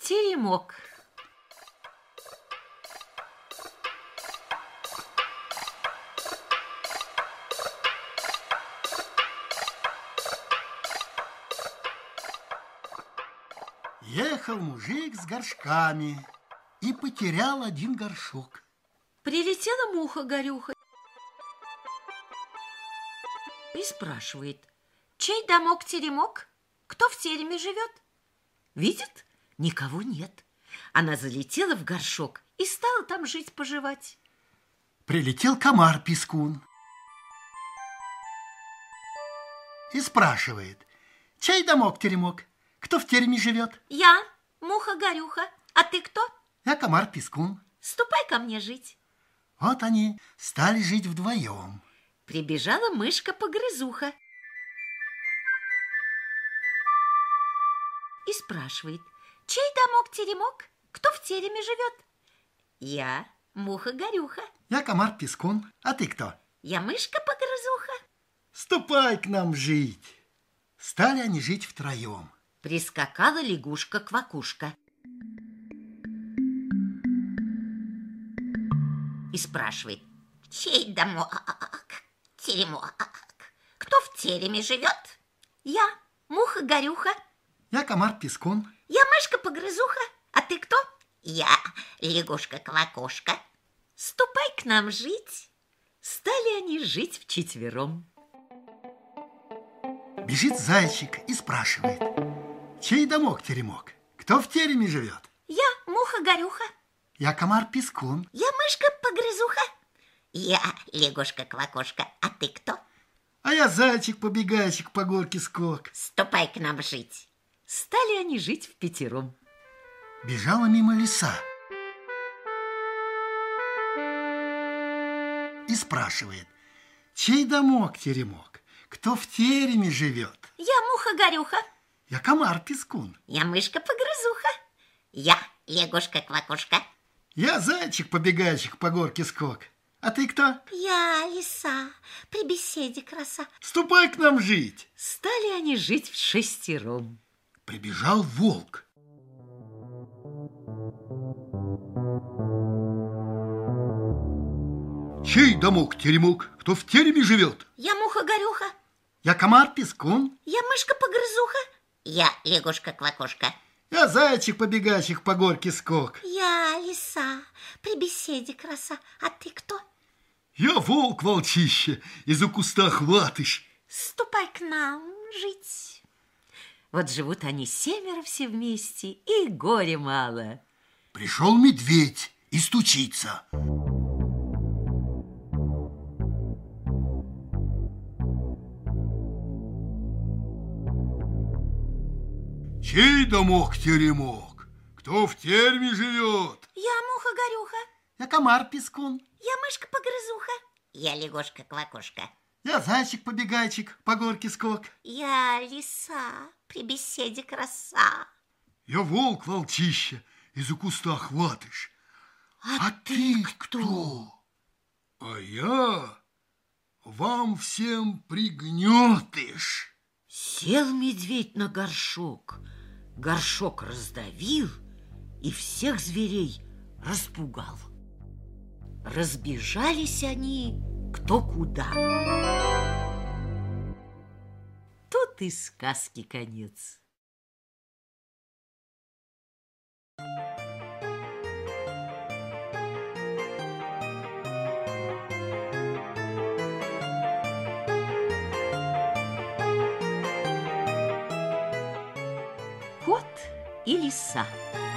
Теремок. Ехал мужик с горшками и потерял один горшок. Прилетела муха-горюха и спрашивает: чей домок-теремок? Кто в тереме живет? Видит, никого нет. Она залетела в горшок и стала там жить-поживать. Прилетел комар-пискун и спрашивает: чей домок-теремок? Кто в тереме живет? Я, муха-горюха. А ты кто? Я комар-пискун. Ступай ко мне жить. Вот они стали жить вдвоем. Прибежала мышка-погрызуха и спрашивает: чей домок-теремок? Кто в тереме живет? Я, муха-горюха. Я комар-пискун. А ты кто? Я мышка-погрызуха. Ступай к нам жить. Стали они жить втроем. Прискакала лягушка-квакушка и спрашивает: чей домок-теремок? Кто в тереме живет? Я, муха-горюха. Я комар-пискун. Я мышка-погрызуха. А ты кто? Я, лягушка-квакушка. Ступай к нам жить. Стали они жить вчетвером. Бежит зайчик и спрашивает: чей домок-теремок? Кто в тереме живет? Я, муха-горюха. Я комар-пискун. Я мышка-погрызуха. Я, лягушка-квакушка. А ты кто? А я зайчик-побегайчик по горке скок. Ступай к нам жить. Стали они жить впятером. Бежала мимо лиса и спрашивает: чей домок-теремок? Кто в тереме живет? Я, муха-горюха. Я комар-пискун. Я мышка-погрызуха. Я, лягушка-квакушка. Я зайчик-побегайчик по горке скок. А ты кто? Я лиса, при беседе краса. Ступай к нам жить. Стали они жить вшестером. Прибежал волк. Чей домок-теремок? Кто в тереме живет? Я, муха-горюха. Я комар-пискун. Я мышка-погрызуха. Я, лягушка-квакушка. Я зайчик-побегайчик по горке скок. Я лиса, при беседе краса. А ты кто? Я волк-волчище, из-за куста хватыш. Ступай к нам жить. Вот живут они семеро все вместе, и горе мало. Пришел медведь и стучится. Чей домок-теремок? Кто в тереме живет? Я, муха-горюха. Я комар-пискун. Я мышка-погрызуха. Я лягушка-квакушка. Я зайчик-побегайчик по горке скок. Я лиса, при беседе краса. Я волк-волчище, из-за куста хватыш. А ты кто? А я вам всем пригнетыш. Сел медведь на горшок. Горшок раздавил и всех зверей распугал. Разбежались они кто куда. Тут и сказки конец. Кот и лиса.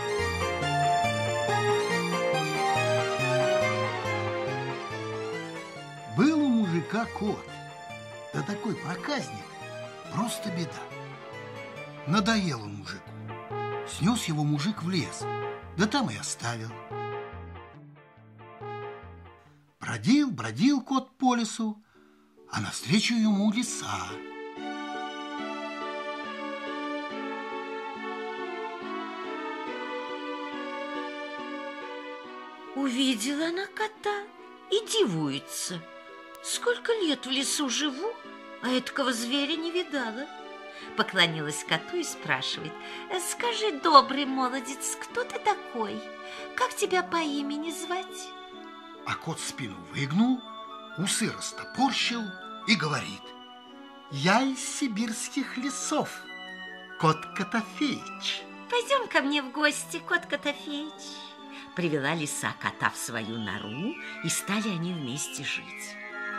Был у мужика кот, да такой проказник, просто беда. Надоел он мужику. Снес его мужик в лес, да там и оставил. Бродил кот по лесу, а навстречу ему лиса. Увидела она кота и дивуется. Сколько лет в лесу живу, а этакого зверя не видала. Поклонилась коту и спрашивает: скажи, добрый молодец, кто ты такой? Как тебя по имени звать? А кот спину выгнул, усы растопорщил и говорит: я из сибирских лесов, кот Котофеич. Пойдем ко мне в гости, кот Котофеич. Привела лиса кота в свою нору, и стали они вместе жить.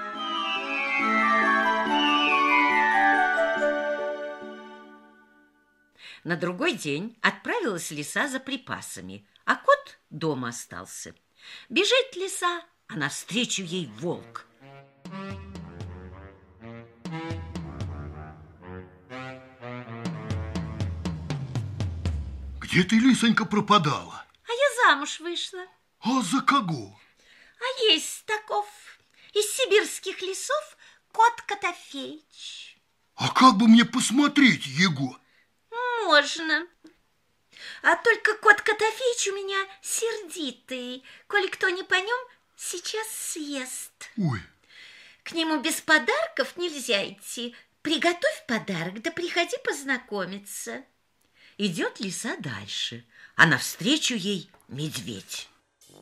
На другой день отправилась лиса за припасами, а кот дома остался. Бежит лиса, а навстречу ей волк. Где ты, лисонька, пропадала? А я замуж вышла. А за кого? А есть таков из сибирских лесов кот Котофеич. А как бы мне посмотреть его? Можно. А только кот Котофеич у меня сердитый. Коли кто не по нем, сейчас съест. Ой. К нему без подарков нельзя идти. Приготовь подарок, да приходи познакомиться. Идет лиса дальше, а навстречу ей медведь.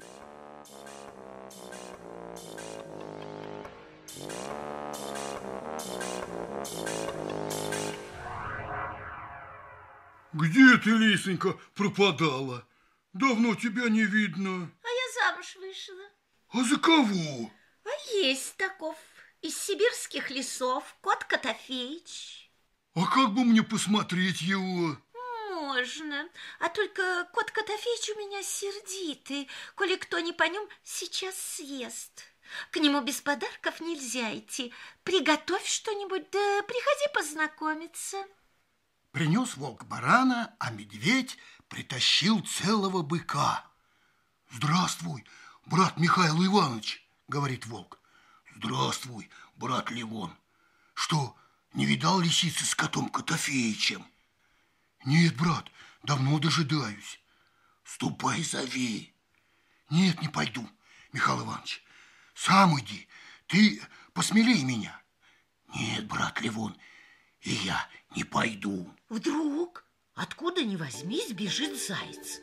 Где ты, лисонька, пропадала? Давно тебя не видно. А я замуж вышла. А за кого? А есть таков из сибирских лесов кот Котофеич. А как бы мне посмотреть его? Можно. А только кот Котофеич у меня сердитый. Коли кто не по нем, сейчас съест. К нему без подарков нельзя идти. Приготовь что-нибудь, да приходи познакомиться. Принес волк барана, а медведь притащил целого быка. Здравствуй, брат Михаил Иванович, говорит волк. Здравствуй, брат Левон. Что, не видал лисицы с котом Котофеичем? Нет, брат, давно дожидаюсь. Ступай, зови. Нет, не пойду, Михаил Иванович. Сам иди, ты посмелей меня. Нет, брат Левон, и я не пойду. Вдруг, откуда ни возьмись, бежит заяц.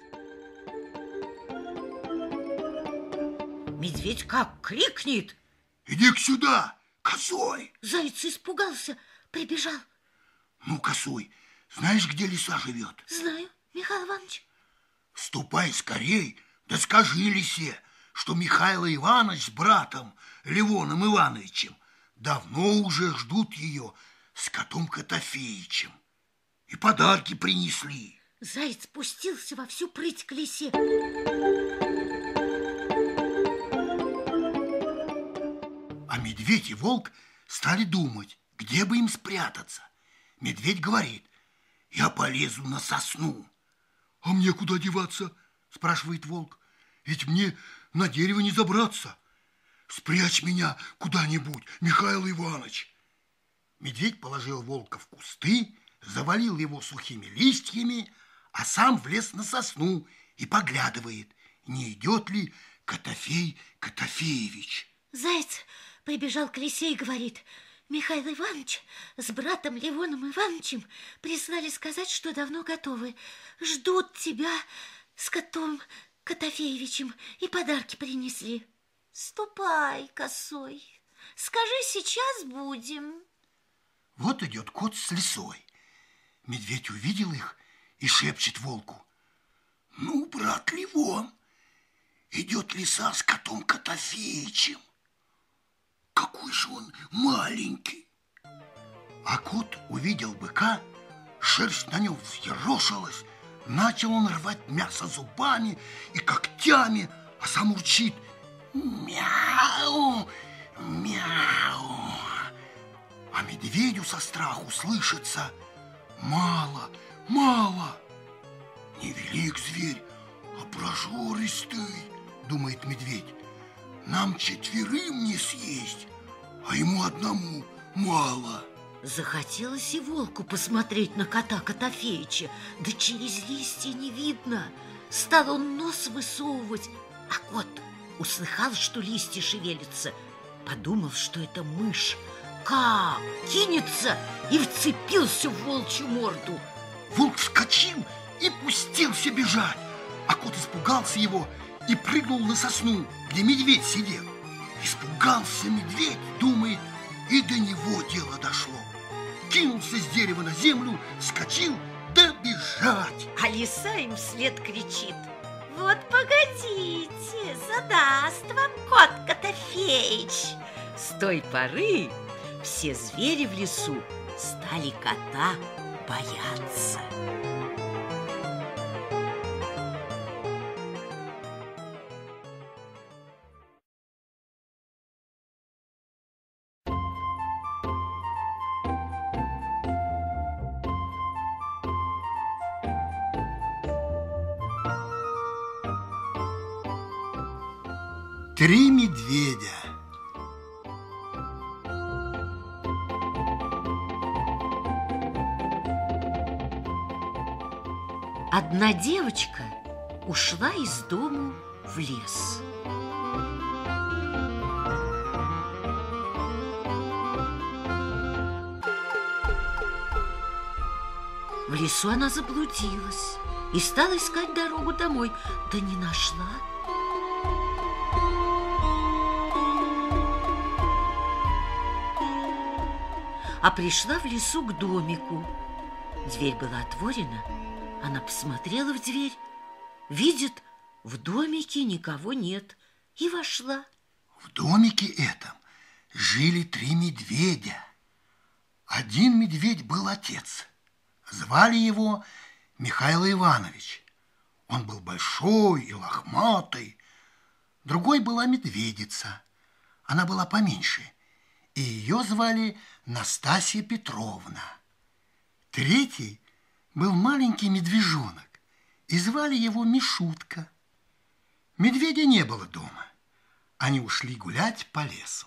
Медведь как крикнет: иди сюда, косой. Заяц испугался, прибежал. Ну, косой, знаешь, где лиса живет? Знаю, Михаил Иванович. Ступай скорей, да скажи лисе, что Михаил Иванович с братом Левоном Ивановичем давно уже ждут ее с котом Котофеичем. И подарки принесли. Заяц пустился во всю прыть к лисе. А медведь и волк стали думать, где бы им спрятаться. Медведь говорит: я полезу на сосну. А мне куда деваться? Спрашивает волк. Ведь мне на дерево не забраться. Спрячь меня куда-нибудь, Михаил Иванович. Медведь положил волка в кусты, завалил его сухими листьями, а сам влез на сосну и поглядывает, не идет ли Котофей Котофеевич. Заяц прибежал к лисе и говорит: Михаил Иванович с братом Левоном Ивановичем прислали сказать, что давно готовы. Ждут тебя с котом Котофеевичем и подарки принесли. Ступай, косой, скажи, сейчас будем. Вот идет кот с лисой. Медведь увидел их и шепчет волку: ну, брат Левон, идет лиса с котом Котофеичем. Какой же он маленький. А кот увидел быка, шерсть на нем взъерошилась, начал он рвать мясо зубами и когтями, а сам урчит: мяу, мяу. А медведю со страху слышится: мало, мало. Невелик зверь, а прожористый, думает медведь. Нам четверым не съесть, а ему одному мало. Захотелось и волку посмотреть на кота Котофеича, да через листья не видно. Стал он нос высовывать, а кот услыхал, что листья шевелятся, подумал, что это мышь, как кинется и вцепился в волчью морду. Волк вскочил и пустился бежать, а кот испугался его и прыгнул на сосну, где медведь сидел. Испугался медведь, думает, и до него дело дошло. Кинулся с дерева на землю, вскочил, да бежать. А лиса им вслед кричит: вот погодите, задаст вам кот Котофеич. С той поры все звери в лесу стали кота бояться. Три медведя. Одна девочка ушла из дому в лес. В лесу она заблудилась и стала искать дорогу домой, да не нашла. А пришла в лесу к домику. Дверь была отворена. Она посмотрела в дверь, видит, в домике никого нет, и вошла. В домике этом жили три медведя. Один медведь был отец. Звали его Михаил Иванович. Он был большой и лохматый. Другой была медведица. Она была поменьше, и ее звали Настасья Петровна. Третий был маленький медвежонок, и звали его Мишутка. Медведя не было дома. Они ушли гулять по лесу.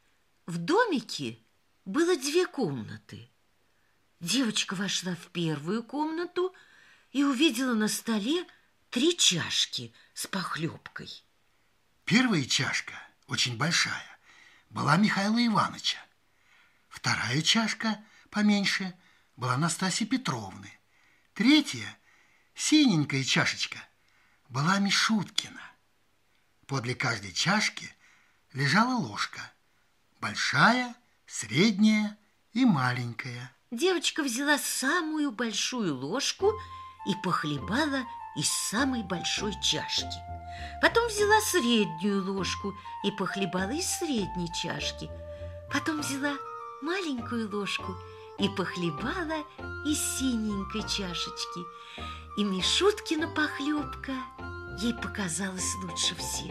В домике было две комнаты. Девочка вошла в первую комнату и увидела на столе 3 чашки с похлебкой. Первая чашка, очень большая, была Михаила Ивановича. Вторая чашка, поменьше, была Настасьи Петровны. Третья, синенькая чашечка, была Мишуткина. Подле каждой чашки лежала ложка. Большая, средняя и маленькая. Девочка взяла самую большую ложку и похлебала из самой большой чашки. Потом взяла среднюю ложку и похлебала из средней чашки. Потом взяла маленькую ложку и похлебала из синенькой чашечки. И Мишуткина похлебка ей показалась лучше всех.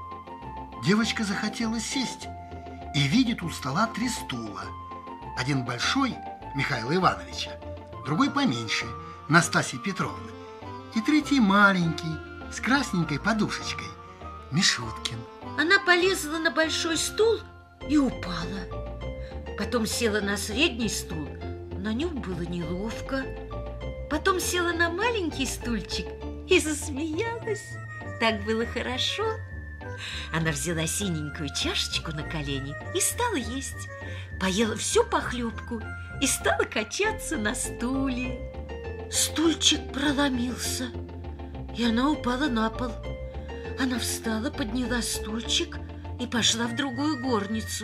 Девочка захотела сесть и видит у стола 3 стула. Один большой Михаила Ивановича, другой поменьше Настасьи Петровны, и третий маленький с красненькой подушечкой Мишуткин. Она полезла на большой стул и упала. Потом села на средний стул, на нем было неловко. Потом села на маленький стульчик и засмеялась. Так было хорошо. Она взяла синенькую чашечку на колени и стала есть. Поела всю похлебку и стала качаться на стуле. Стульчик проломился, и она упала на пол. Она встала, подняла стульчик и пошла в другую горницу.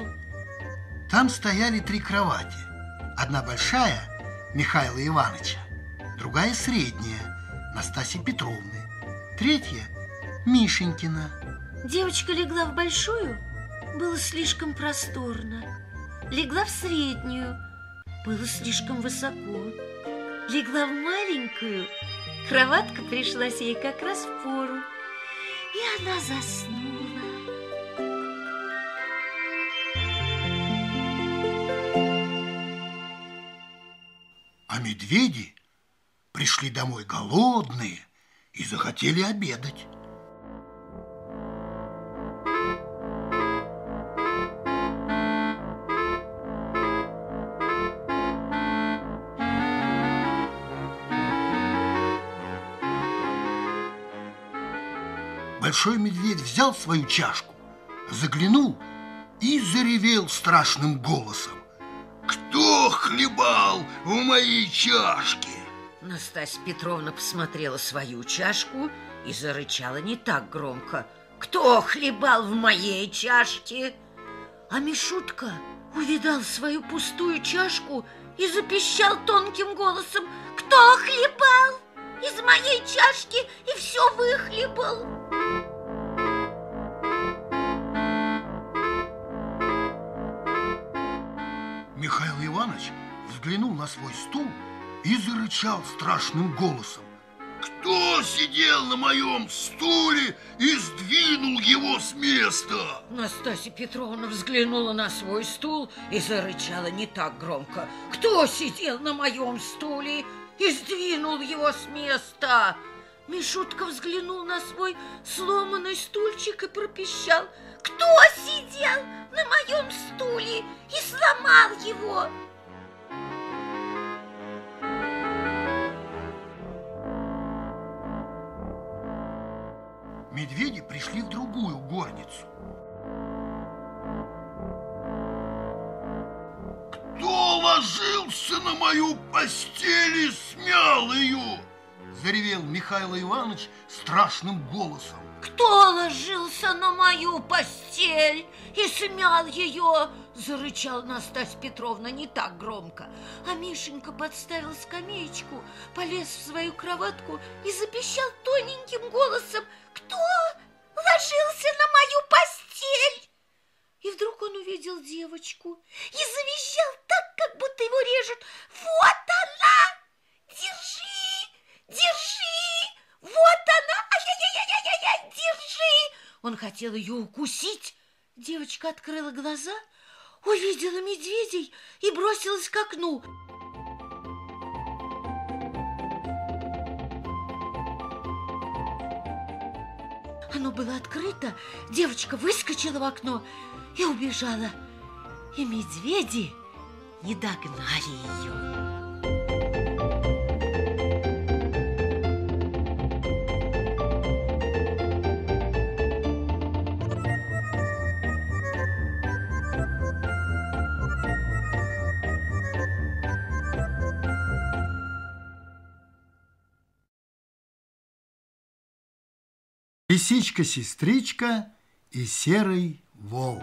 Там стояли 3 кровати. Одна большая Михаила Ивановича, другая средняя Настасьи Петровны, третья Мишенькина. Девочка легла в большую, было слишком просторно. Легла в среднюю, было слишком высоко. Легла в маленькую, кроватка пришлась ей как раз в пору, и она заснула. А медведи пришли домой голодные и захотели обедать. Большой медведь взял свою чашку, заглянул и заревел страшным голосом. Кто хлебал в моей чашке? Настасья Петровна посмотрела свою чашку и зарычала не так громко. Кто хлебал в моей чашке? А Мишутка увидал свою пустую чашку и запищал тонким голосом: кто хлебал из моей чашки и все выхлебал? Михаил Иванович взглянул на свой стул и зарычал страшным голосом: кто сидел на моем стуле и сдвинул его с места? Настасья Петровна взглянула на свой стул и зарычала не так громко: кто сидел на моем стуле и сдвинул его с места? Мишутка взглянул на свой сломанный стульчик и пропищал: кто сидел на моем стуле и сломал его? Медведи пришли в другую горницу. Кто ложился на мою постель и смял ее? Заревел Михаил Иванович страшным голосом. Кто ложился на мою постель и смял ее? Зарычала Настасья Петровна не так громко. А Мишенька подставил скамеечку, полез в свою кроватку и запищал тоненьким голосом: кто ложился на мою постель? И вдруг он увидел девочку и завизжал так, как будто его режут. Вот она! Держи! Держи! Вот она! Ай-яй-яй-яй-яй! Держи! Он хотел ее укусить. Девочка открыла глаза, увидела медведей и бросилась к окну. Оно было открыто, девочка выскочила в окно и убежала. И медведи не догнали ее. Лисичка-сестричка и серый волк.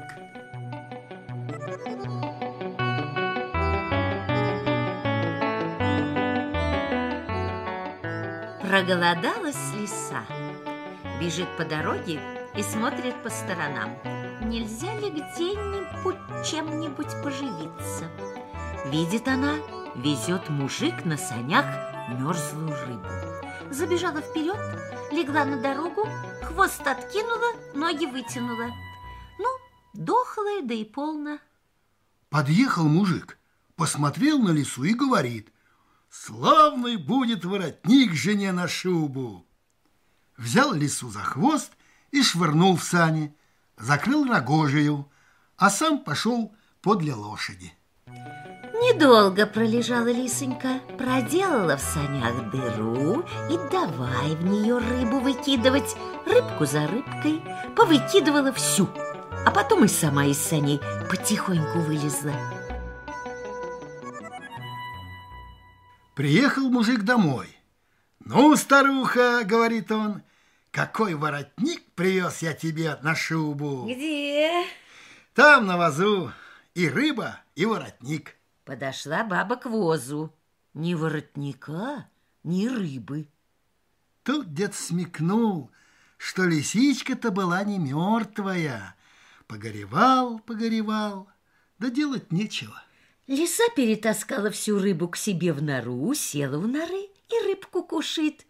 Проголодалась лиса, бежит по дороге и смотрит по сторонам. Нельзя ли где-нибудь чем-нибудь поживиться? Видит она, везет мужик на санях мерзлую рыбу. Забежала вперед, легла на дорогу, хвост откинула, ноги вытянула. Ну, дохлая, да и полно. Подъехал мужик, посмотрел на лису и говорит: славный будет воротник жене на шубу. Взял лису за хвост и швырнул в сани, закрыл рогожею, а сам пошел подле лошади. Недолго пролежала лисонька, проделала в санях дыру и давай в нее рыбу выкидывать, рыбку за рыбкой, повыкидывала всю, а потом и сама из саней потихоньку вылезла. Приехал мужик домой. Ну, старуха, говорит он, какой воротник привез я тебе на шубу. Где? Там на возу и рыба, и воротник. Подошла баба к возу. Ни воротника, ни рыбы. Тут дед смекнул, что лисичка-то была не мертвая. Погоревал, да делать нечего. Лиса перетаскала всю рыбу к себе в нору, села у норы и рыбку кушает.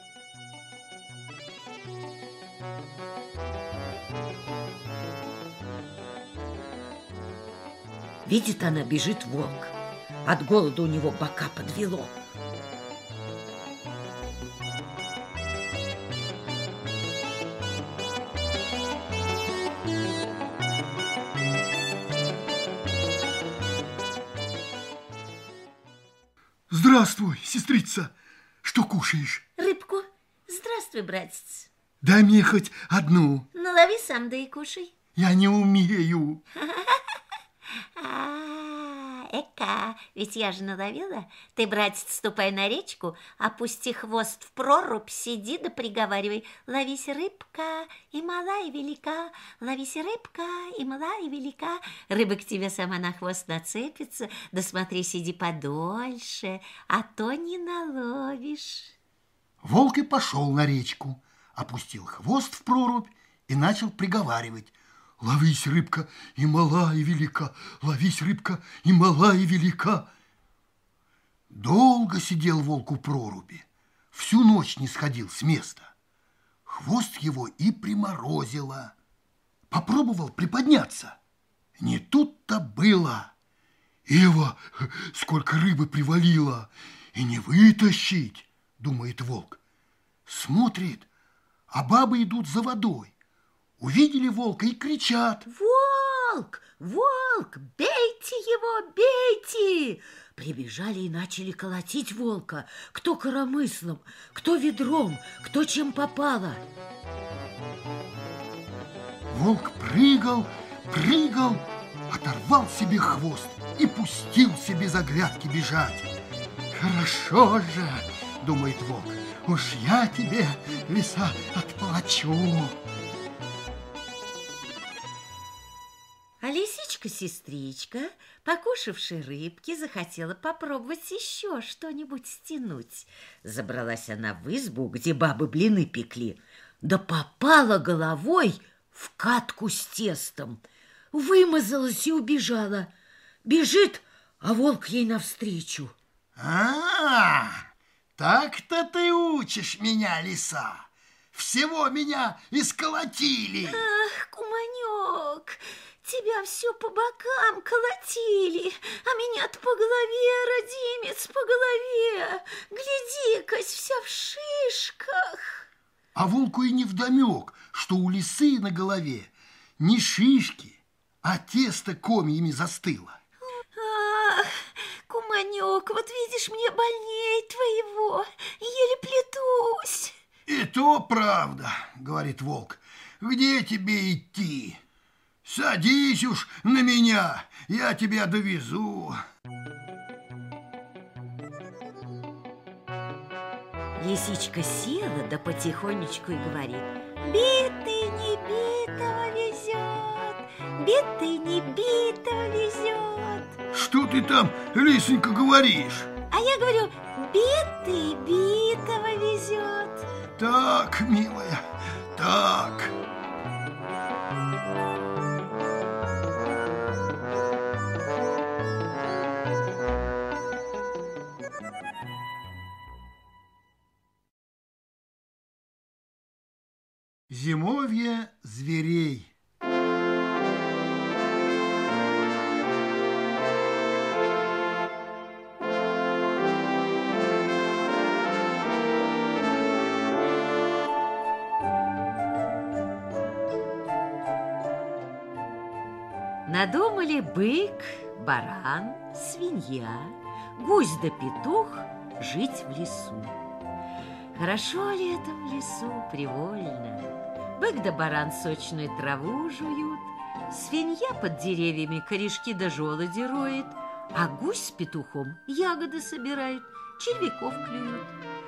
Видит она, бежит волк. От голода у него бока подвело. Здравствуй, сестрица. Что кушаешь? Рыбку. Здравствуй, братец. Дай мне хоть одну. Налови сам, да и кушай. Я не умею. Эка, ведь я же наловила. Ты, братец, ступай на речку, опусти хвост в прорубь, сиди да приговаривай. Ловись, рыбка, и мала, и велика. Ловись, рыбка, и мала, и велика. Рыба к тебе сама на хвост нацепится. Да смотри, сиди подольше, а то не наловишь. Волк и пошел на речку, опустил хвост в прорубь и начал приговаривать. Ловись, рыбка, и мала, и велика, ловись, рыбка, и мала, и велика. Долго сидел волк у проруби, всю ночь не сходил с места. Хвост его и приморозило. Попробовал приподняться. Не тут-то было. Эва, сколько рыбы привалило, и не вытащить, думает волк. Смотрит, а бабы идут за водой. Увидели волка и кричат. Волк! Волк! Бейте его, бейте! Прибежали и начали колотить волка. Кто коромыслом, кто ведром, кто чем попало. Волк прыгал, прыгал, оторвал себе хвост и пустился без оглядки бежать. Хорошо же, думает волк, уж я тебе, лиса, отплачу. А лисичка-сестричка, покушавши рыбки, захотела попробовать еще что-нибудь стянуть. Забралась она в избу, где бабы блины пекли, да попала головой в катку с тестом. Вымазалась и убежала. Бежит, а волк ей навстречу. Так-то ты учишь меня, лиса. Всего меня исколотили. Ах, куманек, тебя все по бокам колотили, а меня-то по голове, родимец, по голове. Гляди-кась, вся в шишках. А волку и невдомек, что у лисы на голове не шишки, а тесто комьями застыло. Ах, куманек, вот видишь, мне больней твоего, еле плетусь. И то правда, говорит волк, где тебе идти? Садись уж на меня, я тебя довезу. Лисичка села, да потихонечку и говорит: битый не битого везет, битый не битого везет. Что ты там, лисонька, говоришь? А я говорю: битый битого везет. Так, милая, так. Зимовье зверей. Надумали бык, баран, свинья, гусь да петух жить в лесу. Хорошо летом в лесу, привольно. Бык да баран сочную траву жуют, свинья под деревьями корешки да желуди роет, а гусь с петухом ягоды собирают, червяков клюют.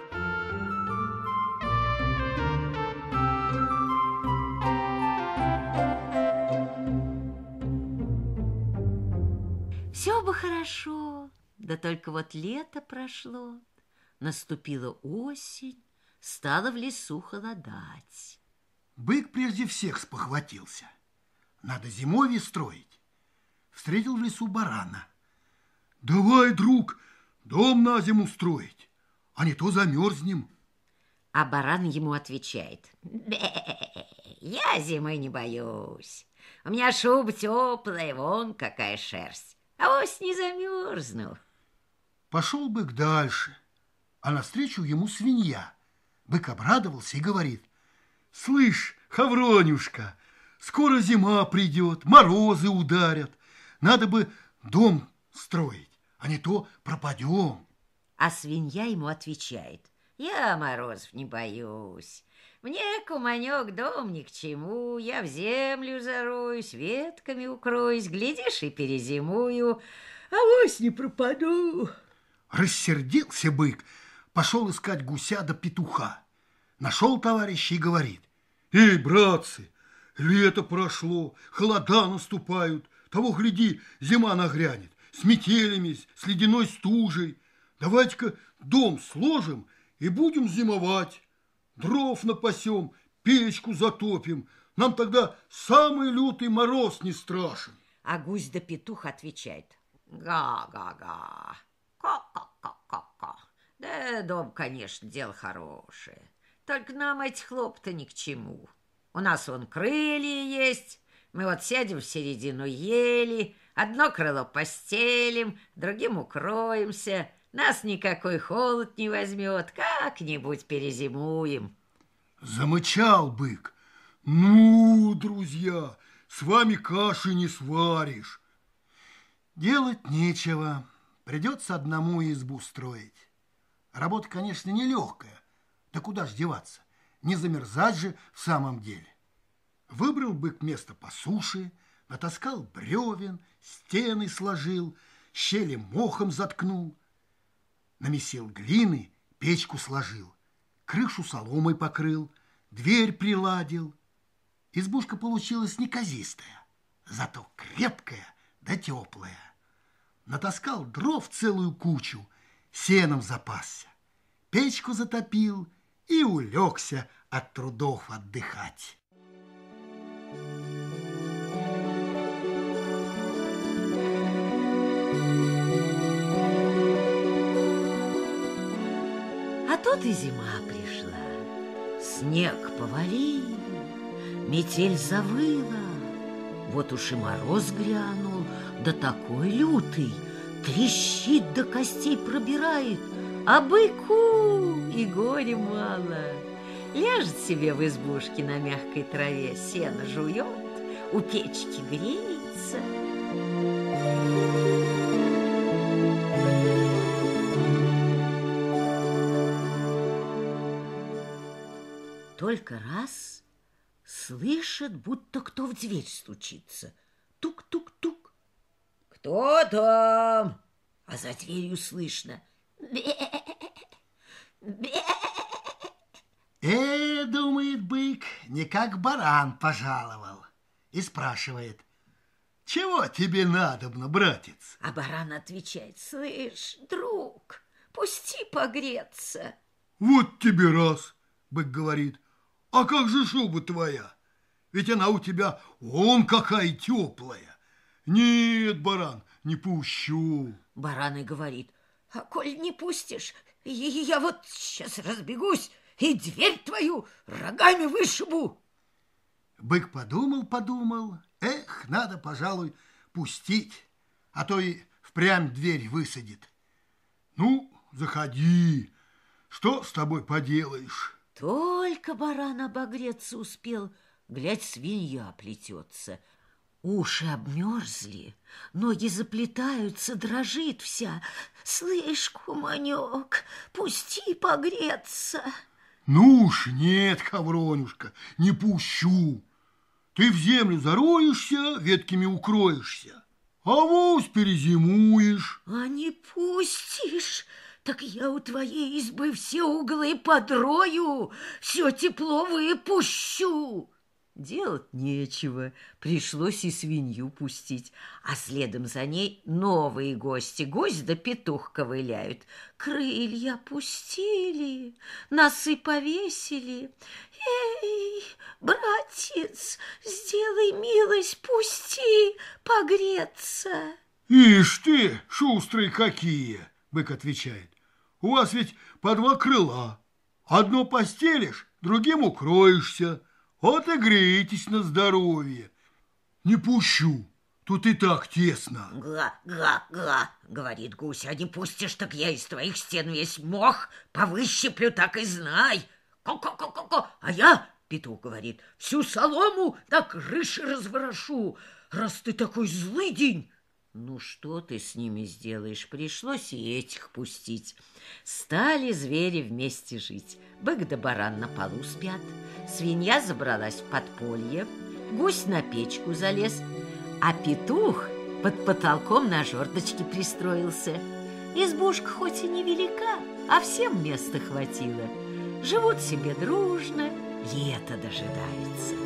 Все бы хорошо, да только вот лето прошло, наступила осень, стало в лесу холодать. Бык прежде всех спохватился. Надо зимовье строить. Встретил в лесу барана. Давай, друг, дом на зиму строить, а не то замерзнем. А баран ему отвечает: бе, я зимы не боюсь. У меня шуба теплая, вон какая шерсть. А ось не замерзну. Пошел бык дальше, а навстречу ему свинья. Бык обрадовался и говорит: слышь, Хавронюшка, скоро зима придет, морозы ударят. Надо бы дом строить, а не то пропадем. А свинья ему отвечает: я морозов не боюсь. Мне, куманек, дом ни к чему. Я в землю зароюсь, ветками укроюсь, глядишь, и перезимую. авось не пропаду. Рассердился бык, пошел искать гуся да петуха. Нашел товарища и говорит: «Эй, братцы, лето прошло, холода наступают, того, гляди, зима нагрянет, с метелями, с ледяной стужей. Давайте-ка дом сложим и будем зимовать. Дров напасем, печку затопим, нам тогда самый лютый мороз не страшен». А гусь да петух отвечает: га-га-га, ка-ка-ка-ка-ка. Да, дом, конечно, дело хорошее, только нам эти хлопоты ни к чему. У нас вон крылья есть, мы вот сядем в середину ели, одно крыло постелим, другим укроемся, нас никакой холод не возьмет, как-нибудь перезимуем. Замычал бык: «Ну, друзья, с вами каши не сваришь». Делать нечего, придется одному избу строить. Работа, конечно, нелегкая, да куда ж деваться, не замерзать же в самом деле. Выбрал бык место по суше, натаскал бревен, стены сложил, щели мохом заткнул, намесил глины, печку сложил, крышу соломой покрыл, дверь приладил. Избушка получилась неказистая, зато крепкая да теплая. Натаскал дров целую кучу, сеном запасся, печку затопил и улегся от трудов отдыхать. А тут и зима пришла. Снег повалил, метель завыла. Вот уж и мороз грянул, да такой лютый, трещит до костей пробирает, а быку и горе мало. Ляжет себе в избушке на мягкой траве, сено жует, у печки греется. Только раз слышит, будто кто в дверь стучится. Тук-тук-тук. «Кто там?» А за дверью слышно: бе-бе-бе. Думает бык, не как баран пожаловал. И спрашивает: «Чего тебе надобно, братец?» А баран отвечает: «Слышь, друг, пусти погреться». «Вот тебе раз», бык говорит, «а как же шуба твоя? Ведь она у тебя вон какая теплая». «Нет, баран, не пущу». Баран и говорит: «А коль не пустишь, я вот сейчас разбегусь и дверь твою рогами вышибу». Бык подумал, надо, пожалуй, пустить, а то и впрямь дверь высадит. «Ну, заходи, что с тобой поделаешь?» Только баран обогреться успел, глядь, свинья плетется. Уши обмерзли, ноги заплетаются, дрожит вся. «Слышь, куманек, пусти погреться». «Ну уж нет, Хавронюшка, не пущу. Ты в землю зароешься, ветками укроешься, авось перезимуешь». «А не пустишь, так я у твоей избы все углы подрою, все тепло выпущу». Делать нечего, пришлось и свинью пустить, а следом за ней новые гости, гусь да петух ковыляют. Крылья пустили, носы повесили. «Эй, братец, сделай милость, пусти погреться». «Ишь ты, шустрые какие!» бык отвечает. «У вас ведь по два крыла. Одно постелишь, другим укроешься. Вот и греетесь на здоровье». «Не пущу, тут и так тесно». «Га-га-га», говорит гусь, «а не пустишь, так я из твоих стен весь мох повыщеплю, так и знай». «Ко-ко-ко-ко-ко», а я, петух говорит, всю солому на крыше разворошу, раз ты такой злый день. Ну, что ты с ними сделаешь? Пришлось и этих пустить. Стали звери вместе жить. Бык да баран на полу спят, свинья забралась в подполье, гусь на печку залез, а петух Под потолком на жердочке пристроился. Избушка хоть и невелика, а всем места хватило. Живут себе дружно, лето дожидается.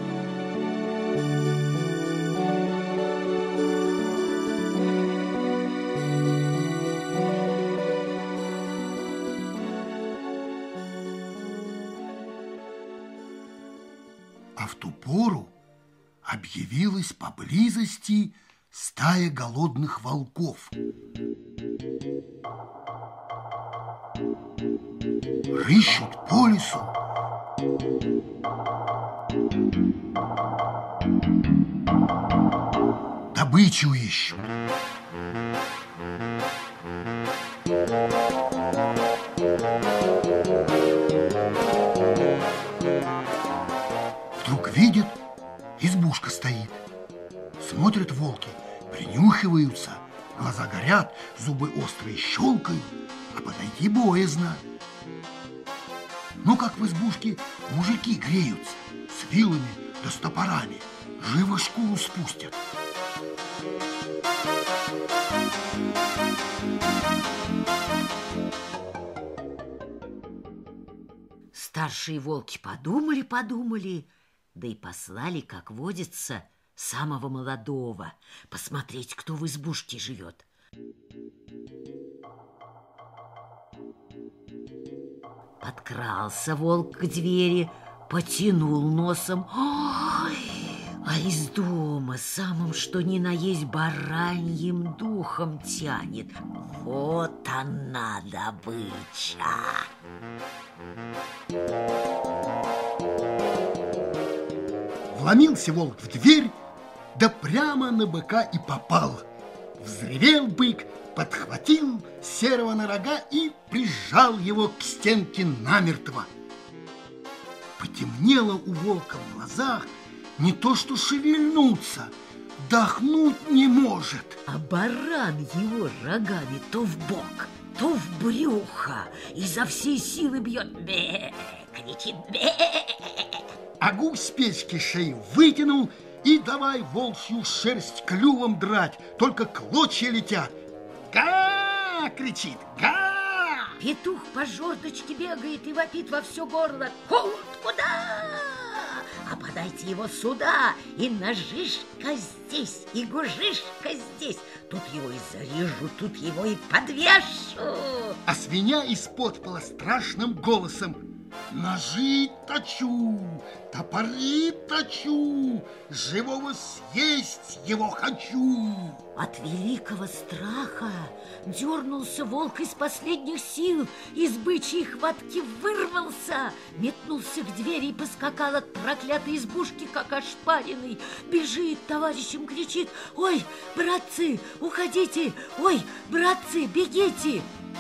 А в ту пору объявилась поблизости стая голодных волков. Рыщут по лесу. Добычу ищут. Вдруг видят, избушка стоит. Смотрят волки, принюхиваются, глаза горят, зубы острые щелкают, а подойти боязно. Но как в избушке мужики греются, с вилами да с топорами, живо шкуру спустят. Старшие волки подумали, да и послали, как водится, самого молодого, посмотреть, кто в избушке живет. Подкрался волк к двери, потянул носом. Ой, а из дома самым что ни на есть бараньим духом тянет. Вот она добыча. Вломился волк в дверь, да прямо на быка и попал. Взревел бык, подхватил серого на рога и прижал его к стенке намертво. Потемнело у волка в глазах, не то что шевельнуться, дохнуть не может. А баран его рогами то в бок, то в брюхо, изо всей силы бьет. Бе, кричит, бе. А гусь с печки шею вытянул и давай волчью шерсть клювом драть, только клочья летят. «Га!» — кричит, «га!» Петух по жердочке бегает и вопит во все горло. Кот, куда? А подайте его сюда, и ножишка здесь, и гужишка здесь. Тут его и зарежу, тут его и подвешу. А свинья из-под пола страшным голосом: «Ножи точу, топоры точу, живого съесть его хочу!» От великого страха дернулся волк из последних сил, из бычьей хватки вырвался, метнулся к двери и поскакал от проклятой избушки, как ошпаренный. Бежит, товарищам кричит: «Ой, братцы, уходите! Ой, братцы, бегите!»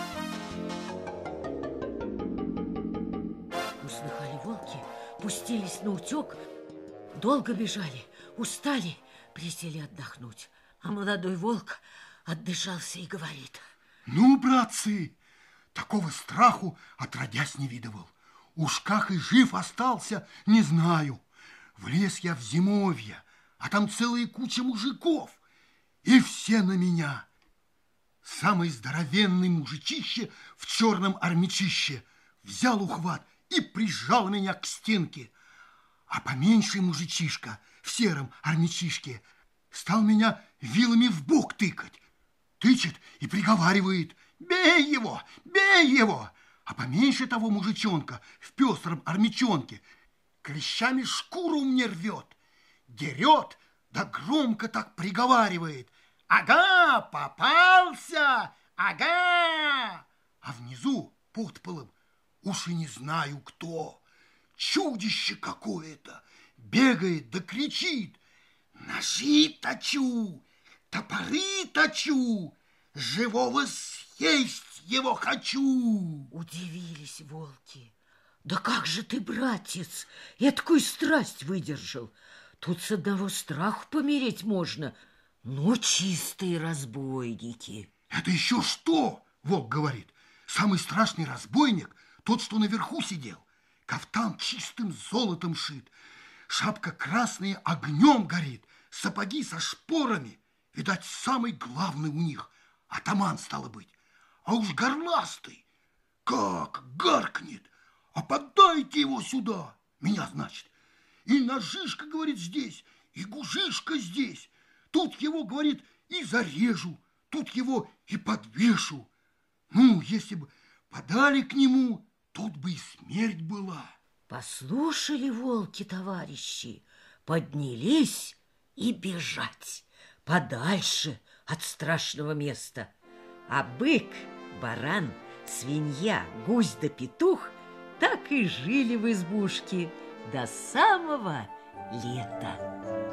Услыхали волки, пустились на утек, долго бежали, устали, присели отдохнуть. А молодой волк отдышался и говорит: «Ну, братцы, такого страху отродясь не видывал. Уж как и жив остался, не знаю. Влез я в зимовье, а там целая куча мужиков, и все на меня. Самый здоровенный мужичище в черном армячище взял ухват и прижал меня к стенке, а поменьший мужичишка в сером армячишке стал меня вилами в бок тыкать. Тычет и приговаривает: «Бей его, бей его!» А поменьше того мужичонка в пестром армячонке клещами шкуру мне рвет, дерет, да громко так приговаривает: «Ага, попался! Ага!» А внизу, под полом, уж и не знаю кто, чудище какое-то, бегает да кричит: «Ножи точу, топоры точу, живого съесть его хочу!» Удивились волки. «Да как же ты, братец, эткую страсть выдержал? Тут с одного страху помереть можно. Ну, чистые разбойники!» «Это еще что?» — волк говорит. «Самый страшный разбойник тот, что наверху сидел. Кафтан чистым золотом шит, шапка красная огнем горит, сапоги со шпорами. Видать, самый главный у них, атаман стало быть. А уж горластый, как гаркнет, а подайте его сюда, меня, значит. И ножишка, говорит, здесь, и гужишка здесь. Тут его, говорит, и зарежу, тут его и подвешу. Ну, если бы подали к нему, тут бы и смерть была. Послушали волки, товарищи, поднялись и бежать подальше от страшного места. А бык, баран, свинья, гусь да петух так и жили в избушке до самого лета.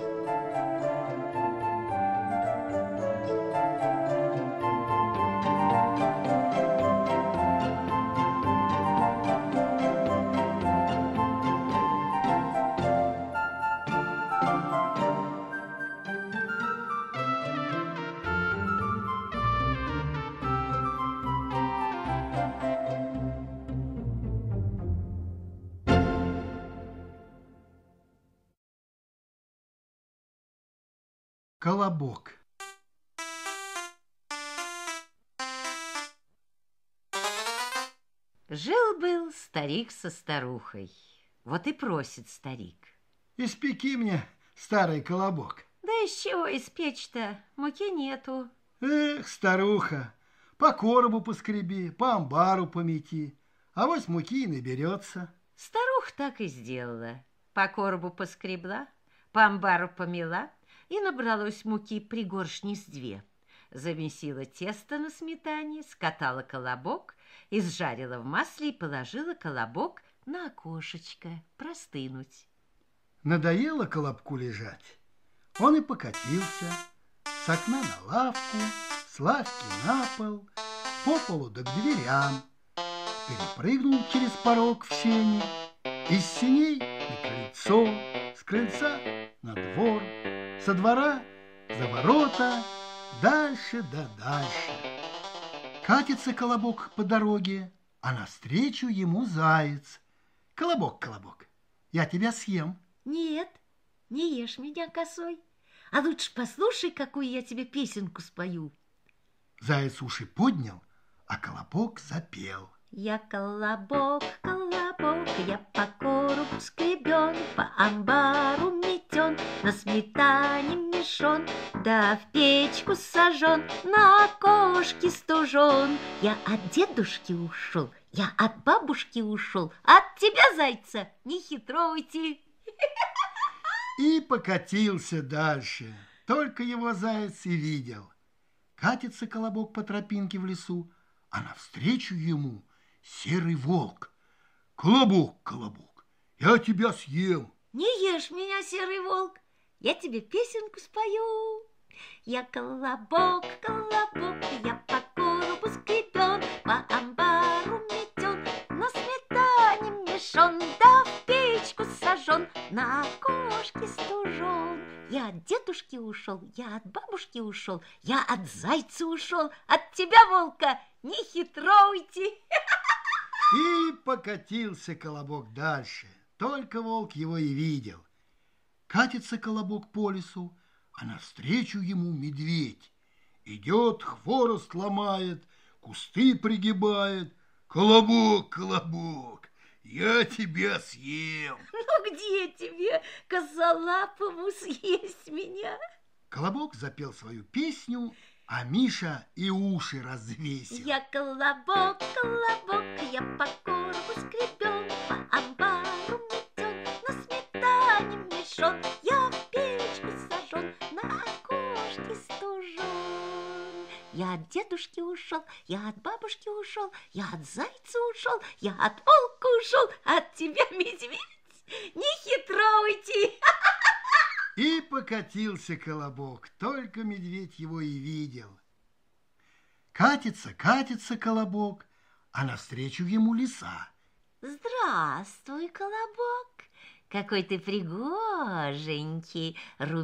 Колобок. Жил-был старик со старухой. Вот и просит старик: Испеки мне, старый колобок. да из чего испечь-то? Муки нету. Эх, старуха, по коробу поскреби, по амбару помети, авось муки и наберется. Старуха так и сделала. По коробу поскребла, по амбару помела, и набралось муки пригоршни с две. Замесила тесто на сметане, скатала колобок, изжарила в масле и положила колобок на окошечко простынуть. Надоело колобку лежать. Он и покатился с окна на лавку, с лавки на пол, по полу да к дверям. Перепрыгнул через порог в сени, из сеней на крыльцо, с крыльца на двор, со двора за ворота, дальше да дальше. Катится колобок по дороге, а навстречу ему заяц. Колобок, колобок, я тебя съем. Нет, не ешь меня косой, а лучше послушай, какую я тебе песенку спою. Заяц уши поднял, а колобок запел. Я колобок, колобок, я по коробу скребен, по амбару метен, на сметане мешон, да в печку сожжен, на окошке стужен. Я от дедушки ушел, я от бабушки ушел, от тебя, зайца, не хитруйте. И покатился дальше. Только его заяц и видел. Катится колобок по тропинке в лесу, а навстречу ему серый волк. Колобок, колобок, я тебя съем. Не ешь меня, серый волк, я тебе песенку спою. Я колобок, колобок, я по коробу скребен, по амбару метен, на сметане мешон, да в печку сожжен, на окошке стужен. Я от дедушки ушел, я от бабушки ушел, я от зайца ушел, от тебя, волка, не хитруйте. И покатился колобок дальше. Только волк его и видел. Катится колобок по лесу, а навстречу ему медведь. Идет, хворост ломает, кусты пригибает. Колобок, колобок, я тебя съем. Ну где тебе, косолапому, съесть меня? Колобок запел свою песню, а Миша и уши развесил. Я колобок, колобок, я по коробу скребен, по амбару метен, на сметане мешон, я в печку сожжен, на окошке стужен. Я от дедушки ушел, я от бабушки ушел, я от зайца ушел, я от волка ушел, от тебя, медведь, не хитруйте. И покатился колобок, только медведь его и видел. Катится, катится колобок, а навстречу ему лиса. Здравствуй, колобок, какой ты пригоженький,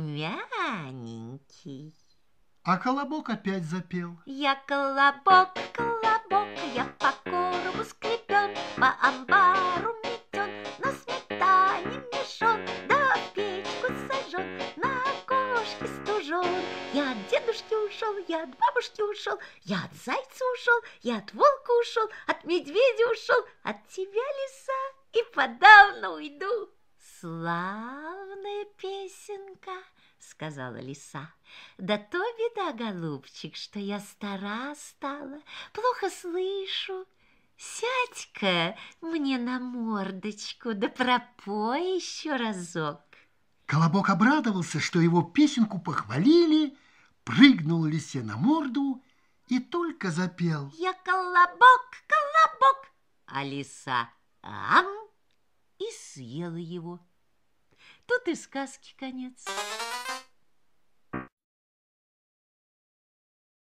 румяненький. А колобок опять запел. Я колобок, колобок, я по коробу скребен, по амбару метен, на сметане мешон, да в печку сожжен, на окошке стужен. Я от дедушки дедушки ушел, я от бабушки ушел, я от зайца ушел, я от волка ушел, от медведя ушел, от тебя, лиса, и подавно уйду. Славная песенка, сказала лиса. Да то беда, голубчик, что я стара стала, плохо слышу. Сядь-ка мне на мордочку, да пропой еще разок. Колобок обрадовался, что его песенку похвалили, прыгнул лисе на морду и только запел: я колобок, колобок, а лиса ам и съела его. Тут и сказки конец.